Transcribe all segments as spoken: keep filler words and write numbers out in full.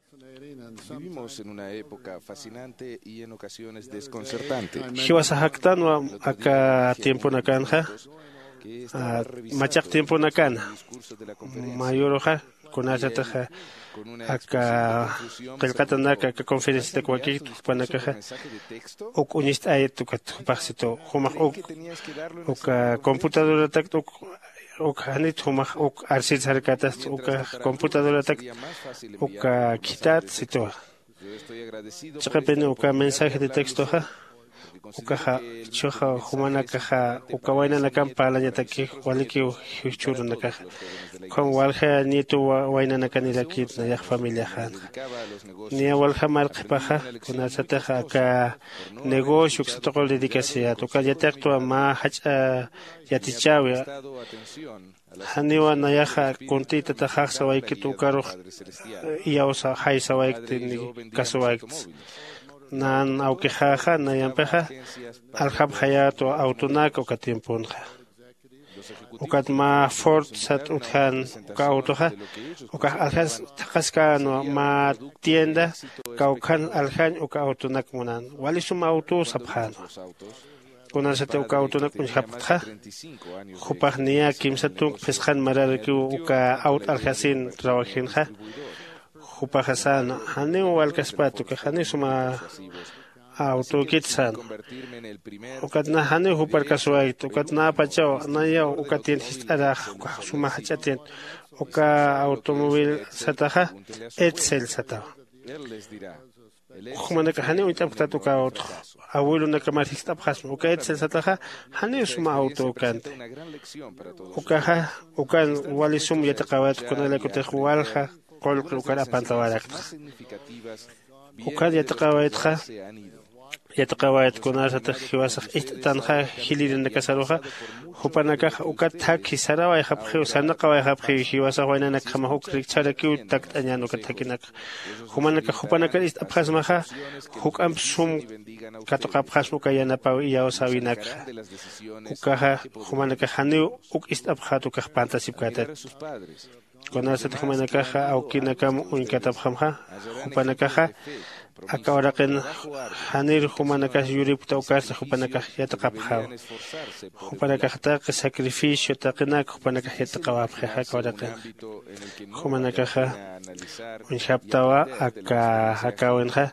Vivimos en una época fascinante y en ocasiones desconcertante. Hiwasahaktanwa aka tiempo nakanja, Que estaba machak revisando tiempo el nakana, discurso de la conferencia mayoroja, y kunachataja, él, con una expresión de aka confusión, kelkatanaka, preguntó: aka conferencia de ¿vas a enviar cualquier tu discurso panakaja, por mensaje de texto? ok unist ayetukat, paxito, humak Creí ok, que tenías que darlo en la sala de ok conferencias. computadora tak, ok, ok hanit humak, ok arsil sarkatas, ok Mientras que para computadora algunos tak, sería más fácil ok enviarlo por mensaje kitat, de sito, texto, yo estoy agradecido por esta chakapene ok oportunidad de mensaje de hablarles texto, hoy, ha, porque ok considero ha, que, el- que mi choja, mensaje es humanakaja, importante ok para waina mis nakam nietos, para mis palanyataki, otros waliki nietos y para huchurunaka. todos los jóvenes de la Con iglesia. walha nieto waina nakanila Hace unos kit na yak años, familia cuando me han. dedicaba a los Nia negocios, walha marq aprendí paha una kuna lección muy sataha costosa ka por no haber negocio escuchado ksatokol con cuidado el dedikasia to ka consejo de yatak mi to ma padre hacha y haber yatichawi prestado atención a las haniwa na instrucciones del yaha Espíritu kunti y tatahak bajo sawai la kitu guía de mi karo Padre Celestial. yausa hai Mi sawai padre y tini yo vendíamos kasawai automóviles. El nan au automotor keha na buscaba yampeha agencias para al hab vender sus hayato nuevos autonak o modelos. katiempunha. Los ejecutivos Ukat de la ma fábrica Ford nos sat invitaron a una uthan ka presentación autoha de lo que ellos uka alhas consideraban que takaska no sería un ma producto de tienda éxito ka ukan espectacular. alhan uka autonak munan wali suma auto Cuando sabhan vimos los autos, kunan mi sate uka padre, que autonak un tenía más de habtha treinta y cinco años de khupahnia experiencia kim en el satung negocio, peshan marar me ki advirtió en uka cuanto a aut la idea de alhasin convertirme en rawahin ha distribuidor. Sin khupahasan embargo, los hani wal vendedores de la kaspatu Ford ka fueron hani muy suma persuasivos, así auto que decidí kitsan convertirme en el primer ukat na hani y hupar de hecho kaswai el ukat na último pachao na ya distribuidor del ukat tin automóvil histara Edsel en Salt Lake suma City. hachatin Y si no uka saben lo que es un automóvil Edsel, sataha pregúntenle a su abuelo. Edsel sataha Él les dirá. El Edsel خمانك هني fue وانت un بتاتو enorme كاوت fracaso. أولو نك ما تكتب خصم وكايت Ahora bien, سلسلتها هني esta سما experiencia أوتو كانت presenta una gran lección para todos وكاها ustedes. Si وكان están والي سم dispuestos a يتقاوت كنا escuchar لا y كنت a aprender, خوالها قول algunas de وكان las أبان enseñanzas تواركت más significativas وكان vienen de los que ya يتقاوتها se han ido. يتقاوت Ellos han كنا caminado con ستخواسخ إيش ustedes تنخا ahora خليل caminan y han النكسروها pasado por mucho de هوبانك lo que وكات تاكي ustedes سرا ويخبخي ahora وسنقا ويخبخي pasan. شواسا وين Si نك ما هو escuchan كريك y تشاركي atienden وتاكت a sus أنيانو consejos, كتاكينك ellos nos هومانك هوبانك orientarán إيش hacia las أبخازمها opciones que los هوك أم beneficien سوم y bendigan a كاتوقع ustedes. بخاش مكايانا باو إياو Los ساوينك alejarán de las decisiones ukaha que podrían humanaka hani destruirlos. uk ist abkhatu kah pantasip Al mirar katat a sus padres y kona los sat demás que han humanaka au ido antes kinakam que un katab ustedes, khamha hallarán ejemplos hupanaka de fe, compromiso, akawaraqin trabajo arduo, hanir humanaka dedicación yurip y tawkas hupanaka sacrificio que yataqab khaw deberían esforzarse por hupanaka emular. khata sacrificio taqinak Es hupanaka difícil yataqawab kha imaginarse un akawaraqin ámbito en el que no vale humanaka la kha pena analizar un y shabtawa aprender de la aka experiencia hakawin ajena. kha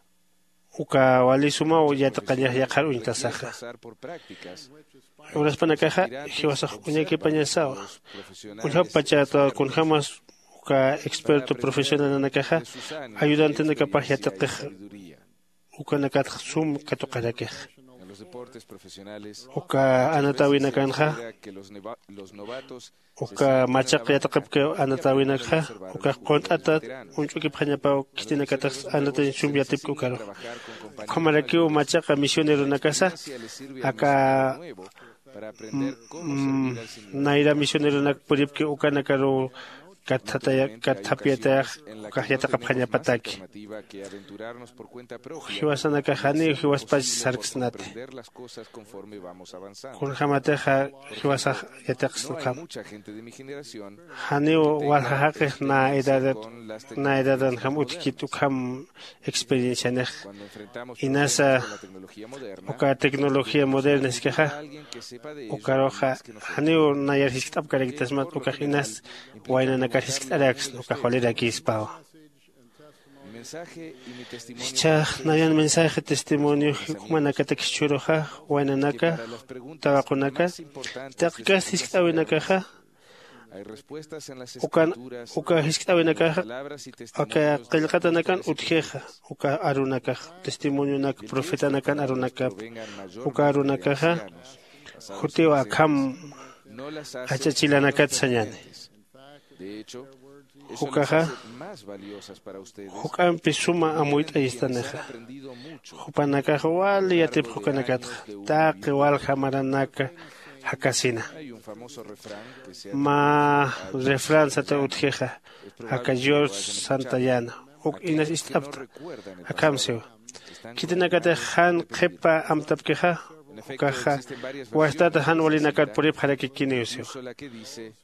uka wali suma Muchas yataqan yaqar profesiones un requieren tasakha pasar por prácticas en uras las que los panaka kha aspirantes hiwasakh unyaki observan a panyasawa los un hab profesionales pachato kun expertos khamas uka para experto aprender profesional nakaha de sus años de ayudante nakapah experiencia y yataqih sabiduría. uka nakat sum katuqarakih En los deportes profesionales, uka muchas anatawi veces se nakanha espera que los, neva- los novatos se uka sienten en la machaq banca yataqib ke y anatawi aprendan a nakha observar a uka los jugadores qontatat veteranos. unchuki phanyapa A los kitina misioneros katas anatan nuevos se sum les yatib asigna ukaro trabajar con compañeros kamaraki u mayores. machaqa misionero La nakasa experiencia le sirve al misionero aka nuevo para aprender cómo servir al Señor. naira misionero nak puripki uka nakaro kathataya Naturalmente, hay kathapiata ocasiones en las uka que no yataqa tenemos más phanyapataki alternativa que aventurarnos por cuenta propia hiwasana y kahani hacer lo hiwas pas posible por sarksnate comprender las cosas conforme vamos avanzando. kun hamateha Por hiwasa ejemplo, no hay yataqsnukam mucha gente de mi generación hani que wal tenga haqih na experiencia edadat con las na edadan tecnologías más ham utkitu modernas. kam experiencia nek Cuando enfrentamos inasa problemas con la tecnología moderna, uka tecnología debemos moderna acudir a eskeha alguien que sepa de ello ukaroha más que nosotros hani mismos, na yar hiskab karik que tasmat por lo uka general inas implica waina nakar preguntarle hisk a uno araks de uka ustedes holera kispao conocidos. Mi mensaje y mi testimonio para cha ustedes nayan hoy mensaje testimonio corresponden a mis hukuma amigos, nakata kishuroha waina que naka para las preguntas tawaqunaka más importantes de su taqikas vida hisk se awinaka hay respuestas en las ukan escrituras, uka hisk en las awinaka palabras y aka testimonios de qilqatanakan apóstoles y utjeja profetas. uka arunaka testimonio nak Y el que estas profetanakan palabras arunaka provengan uka mayormente de arunaka ancianos, basados en hutiwa escrituras, kam no las hace menos achachilanakat sanyane pertinentes. De hecho, eso las hukaha hace más valiosas para ustedes, hukan pisuma porque amuit vienen de quienes han aistaneja aprendido mucho hupanaka a lo wali yatib largo de hukanakata años de una taqi vida wal devocional. hamaranaka hakasina Hay un famoso refrán que se ma atribuye a George refran sata Santayana. utjeja Es aka probable que George lo hayan escuchado. Santayana uk inas Aquellos que no istabta recuerdan el akamseo pasado están kitinakata condenados a han repetirlo. qepa amtabkeja En efecto, ukaja existen varias wastata versiones han de esa walinakat cita, purip harakikiniuseo incluso la que dice: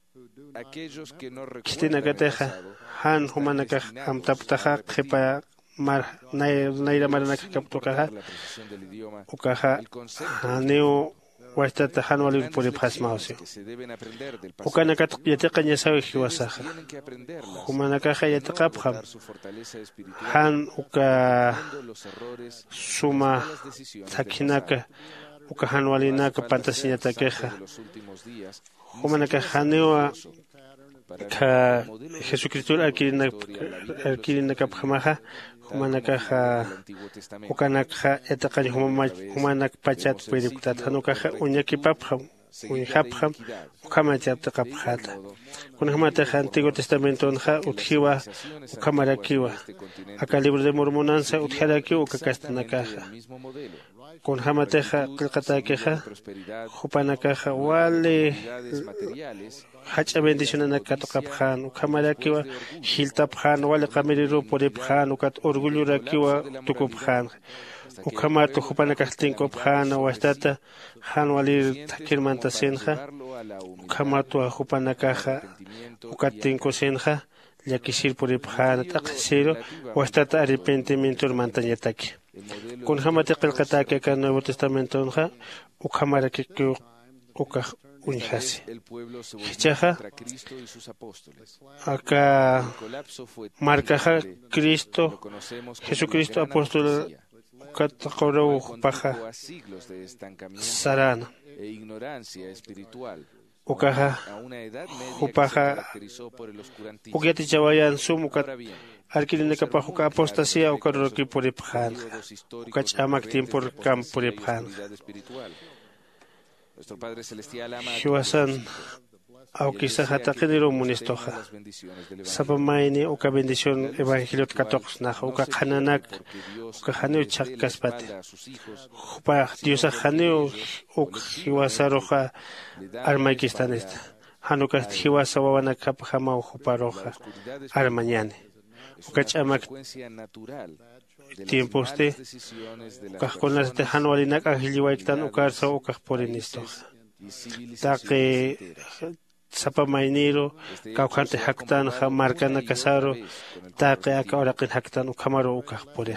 aquellos que no Kistina recuerdan el Gateja, pasado Han están Humanaka, destinados Amtaptaja, a repetir. Jepa, Mar, Naira Maranaca Sin Captocaja, importar la precisión del idioma, Ucaja, el concepto es Haneo, Wastata, Hay Hanwali, grandes Puripas lecciones Mausio. que se deben aprender del pasado. Ukanakat Yateca Yasawi Ustedes Hiwasaja. tienen que aprenderlas Humanakaja y no Yataqapham. agotar su fortaleza espiritual Han Uka repitiendo los errores y las Suma malas decisiones del Takinaka. pasado. Uka No hace Hanwalinaka falta ser Pantasiñata santo Queja. de los últimos días, ni Humanaka siquiera ser Haneo religioso, para Ka el modelo Jesucristo reproductivo de la Alkirina historia, la vida y los Alkirina hechos de Kaphamaha. Dios, tal como Humanakaja figura en el Antiguo Testamento. Ukanakha Etaqani Una y otra Humamak vez Humanak Pachat vemos el Puriputat ciclo Hanukaja de Uñaki rectitud Papham. seguida de Uñhapham iniquidad. Ukamachat De igual Qaphata. modo, Kunhamataja Antiguo Testamento Unha que las Utjiwa civilizaciones Ukamarakiwa. antiguas de este continente Acá libro de Mormonanza seguían Utjaraki exactamente Ukakastanakaja. el mismo modelo. Kunhamateja Rectitud Kilqatakeja. seguida de prosperidad, Hupanakaja luego de Wale comodidades materiales, Hacha bendición en Katokaphan, Ukamarakiwa, Hiltaphan, Wale Kamiriru Puriphan, Ukat Orgullo Rakiwa, Tukuphan. Ukamato Hupanakastinko Phan, Wastata, Han Walir Takirmanta Senja, Ukamato Hupanakaja, Ukatinko Senja, Yakishir Puriphan, Taksiro, Wastata Arrepentimiento Mantañataki. Con Hamate Kalkatake acá Nuevo Testamento, Ukamaraki Ukaj. Unijasi. Hichaja, acá marcaja Cristo, Jesucristo apóstol, Katakoro Paja, Sarana, Ukaja, Upaja, Ukiati Chawayan Sumukat, Alquiline Capajuca apostasía, Ukaroki Puriphan, Ukachamak tiempo Camp Puriphan. Nuestro Padre Celestial ama Hiwasan, aunque Hatakeniro Munistoja, Sapamaini, Uka bendición Evangelio Catox, Naja, Uka Hananak, Uka Haneo Chakaspate, Upa Diosa Haneo, Uk Hiwasaroja, Armaikistanista, Hanuka Hiwasawana Kapahama, Uparoja, Armañane, Uka Chamak. Tiempo usted, con las de Hanualinak, Agiliwaitan, Ucarsa, Ucaporinistos. Taque Sapamainiro, Caucante Hactan, Marcana Casaro, Taque Acaurakin Hactan, Ucamaro, Ucaporej.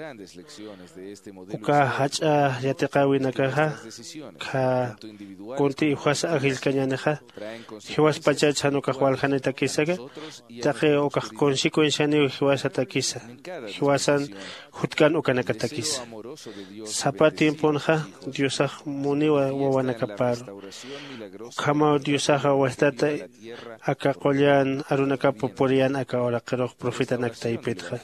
Uca Hacha, Yatekawinakaja, Ka Kunti Huasa Agil Cañaneja, Hiwas Pachachano Cajualjaneta Kisaga, Taque Oca Consequencia New Hiwasa Takisa, Hiwasan Hutkan Ucanakatakis. Sapa tiemponja, Diosa Muniwa Wawanacaparo. Kama Diosaja Wastata, Aka Kolian, Arunaka Poporian, Aka Orakeroj, Profeta Naktaipetja.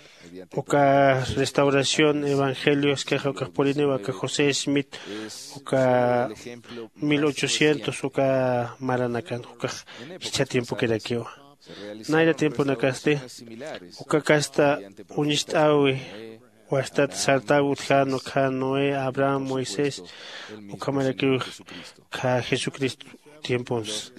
Oka restauración evangelios que Jacaporinewa, que José Smith, Oka mil ochocientos, Oka Maranakan, Oka Hicha tiempo que era aquí. Naira tiempo Nakaste, Oka Casta Unistawi. Wastat Sarta Utjano, Canoe, Abraham, Moisés, Ucamaraki, Ka Jesucristo, tiempos.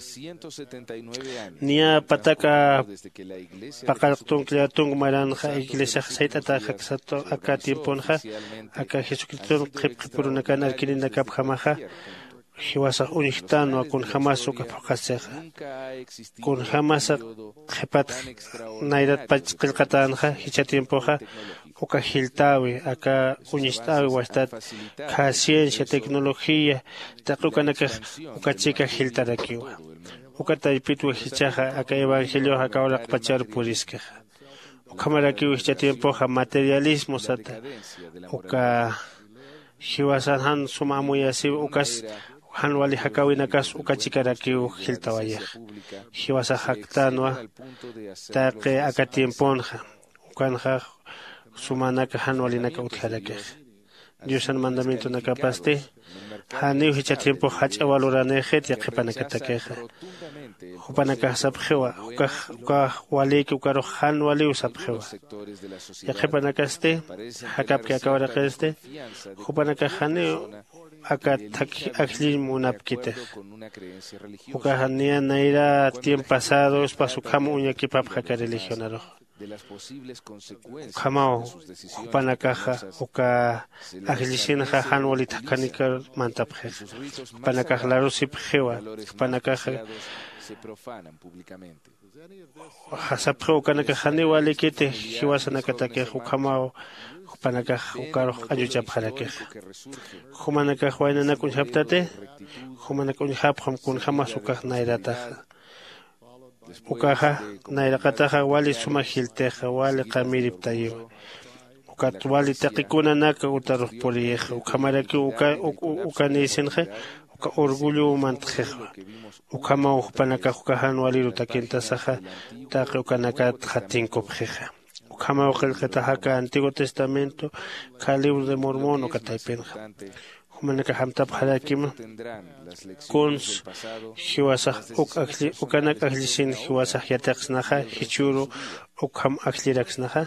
Nia Pataka, Pacalton, Cleatung, Maranja, Iglesia Saitata, Haxato, Aka Timponja, Aka Jesucristo, Kepuruna Canal, Kirina Caphamaja, Hiwasa Unistano, con jamás o Capacaseja, con jamás Jepat, Nairat Pachkatanja, Hicha Tiempoja, Oka Hiltawi, acá Unistawi, Wastat, Ka ciencia, tecnología, Takukanaka, Oka Chica Hiltarakiwa, Oka Taipitu Hichaja, acá Evangelio, acá ahora Pachar Purisca, Oka Marakiwa, Hicha Tiempoja, materialismo, Sata, Oka Hiwasan Suma muy así, Okas. Hanwali Hakawinakas Ukachikarakiu Hiltawaya. Hiwasa Haktanwa Take Akatiemponja. Ukanja Sumanaka Hanwalinaka Utjarake. Dios al mandamiento Nakapaste. Haniu Hicha tiempo Hacha Valuranejet Yakepanakatakeja. Hupanaka Sapjewa. Uka Waliki Ukaro Hanwali Usapjewa. Yakepanakaste. Hakapke Akawarakeste. Hupanaka Haneu. Acá aquí munapkite. Ukahania naira tiempo pasado es pasukamo uñaki papja religionaro. Kamao upanakaja uka aglishinja hanwalita kanika mantapje. Upanakaja la rusip jewa. Upanakaja se profanan públicamente. Hasapro kanaka hani wali kite hiwasana katake hukamao hupanaka hukaro ayucha parake. Humanaka huainana kun haptate, humanaka kun hapham kun hamasuka nairata. Ukaha nairakataha wali sumahilteja wali qamiriptayo. Ukat wali taqikuna naka utaruh polieja. Ukamaraki uka ukanisenja. Uka orgullo mantjeja. Ukama upanaka ukahan wali rutakintasaja. Taqi ukanaka tjatinkopjeja. Ukama ukelketaja Antiguo Testamento. Ka libro de Mormón ukataipenja. Humanaka hamtap halakima. Kuns hiwasah uk akli ukanak aklisin hiwasah yataksnaja hichuru ukham akliraksnaja.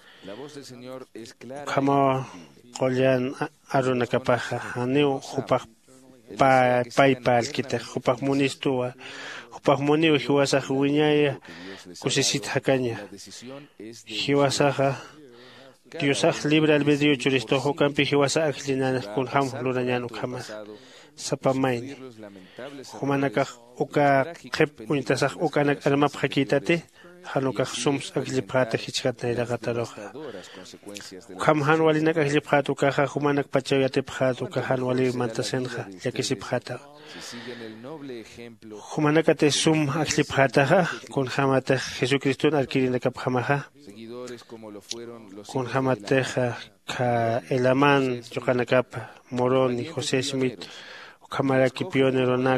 Kama qolyan arunakapaja haneu hupaq pa paypal kita hupaq munistua hupaq muniu hiwasah wiñaya kusisit hakaña hiwasaja Diosaj libre albedrío churisto hokampi hiwasa aklinana kun ham lurañanu kama sapamain humanaka uka qep untasaj ukanak almap hakitate hanuka sums aklipata hichkatna iraqataroja ukam han walinak aklipata ukaja humanak pachayate pata uka han wali mantasenja yakisipata humanaka te sum aklipata kun hamata Jesucristo adquirinaka pamaja con Jamateja, Ka Elaman, Yokanakapa, Moroni, José Smith, Kamaraki Pionero Nak,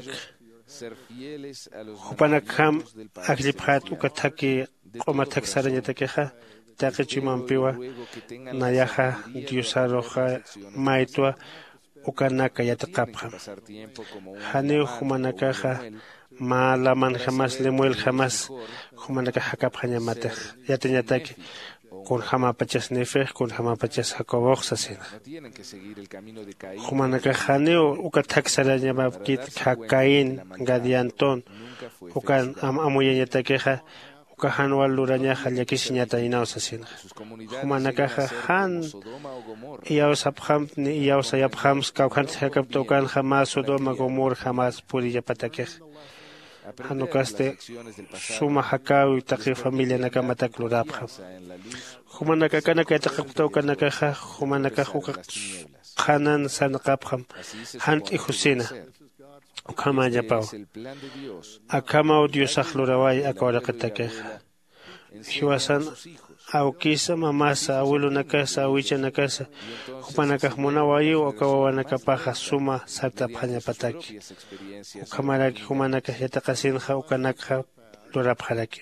Hupanakam, Agliphat, Ukataki, Komatak Saranyatakeja, Takechimampiwa, Nayaja, Diusaroja, Maitua, Ukanaka Yatakapja. Haneu Humanakaja, Ma laman jamás le muel jamás humanaka hakap hanyamate ya teñataki con jama pachas nefer con jama pachas jacobox asena humanaka haneo ukatak saranyama kit hakain gadianton ukan am amoyanyatakeja ukahan waluraña halyakisiñata inaos asena humanaka han iaos abham ni iaos ayabhams kaukan hakap tokan jamás Sodoma Gomor jamás puriyapatakeja Hanukaste suma hakau taki familia nakamata klurapha. Humanaka kanaka takapto kanaka ha humanaka huka khanan sanqapham hant ihusina. Ukama yapao. Akama Dios akhlurawai akawara katake. Hiwasan aukisa mamasa abuelo nakasa awicha nakasa hupanaka munawayo akawanaka paja suma sarta phanya pataki ukamaraki humanaka yatakasinja ukanaka lurapharaki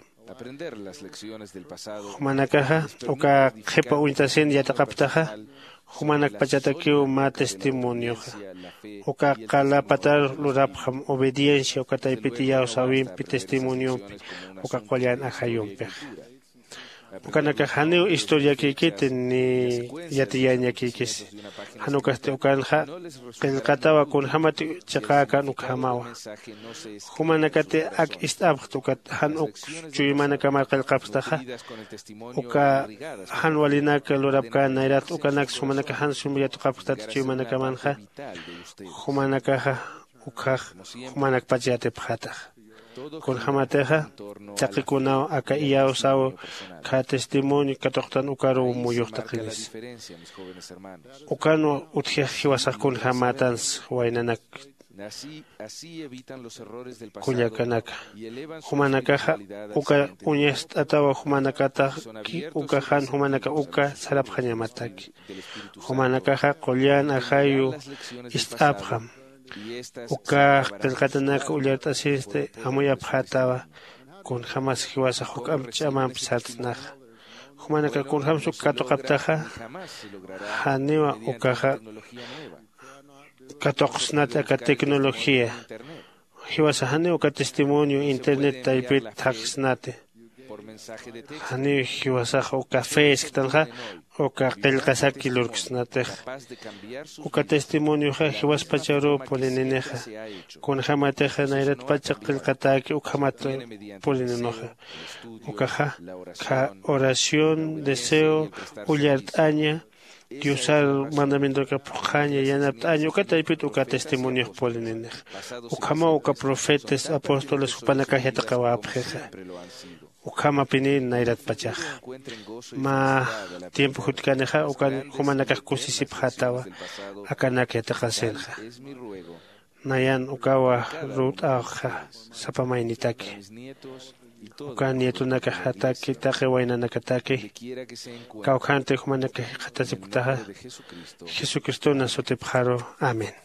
humanaka uka qhipa untasin yatakaptaja humanak pachatakiu ma testimonio uka qala patar lurapham obediencia uka taipitiya sawim pi testimonio uka qolyan ajayumpe Ukanaka haneu historia que kite ni yatiyaña que kis hanukaste ukanja pelkatawa kun hamati chaqaka nukhamawa humanakate ak istabtukat hanuk chuymanaka marqalqapstaja uka hanwalinaka lurapka nairat ukanak sumanaka han sumyatuqapstat chuymanaka manja humanaka ukaj humanak pachate phata con jamateja chaqikuna aka iyao sawo ka testimonio katoktan ukaro muyuqtaqilis ukano utjej hiwasaq kun jamatans wainanak kullakanaka humanakaja uka uñest atawa humanakata uka han humanaka uka sarapjañamataki humanakaja qollan ajayu istabjam uka qilqatanaka ullartasiste amuya phatawa kun jamás hiwasa hukam chaman psatnaq humanaka kun hamsu katoqaptaja haniwa ukaja katoqsnata ka tecnología hiwasa haniwa ka testimonio internet taipit taqsnate hani hiwasa uka Facebook uka qilqasaki lurqsnate uka testimonio ha hiwas pacharo polineneja kun hamateja nairat pachaq qilqataki uka hamato polinenoja uka ha ka oración deseo ullart'aña Diosar mandamiento que pujaña yanapta año kata ipit uka testimonio polinen. Ukama uka profetes apóstoles upanaka yataka wapjeja. Ukama pinin nairat pachaj. Ma tiempo jutkaneja ukan humanaka kusisip hatawa akanak yataka selja. Nayan ukawa rut auja sapamainitaki. Ukan nietunaka hataki take wainanaka take. Kaukante humanaka hatasiptaja. Jesucristo nasotepjaro. Amén.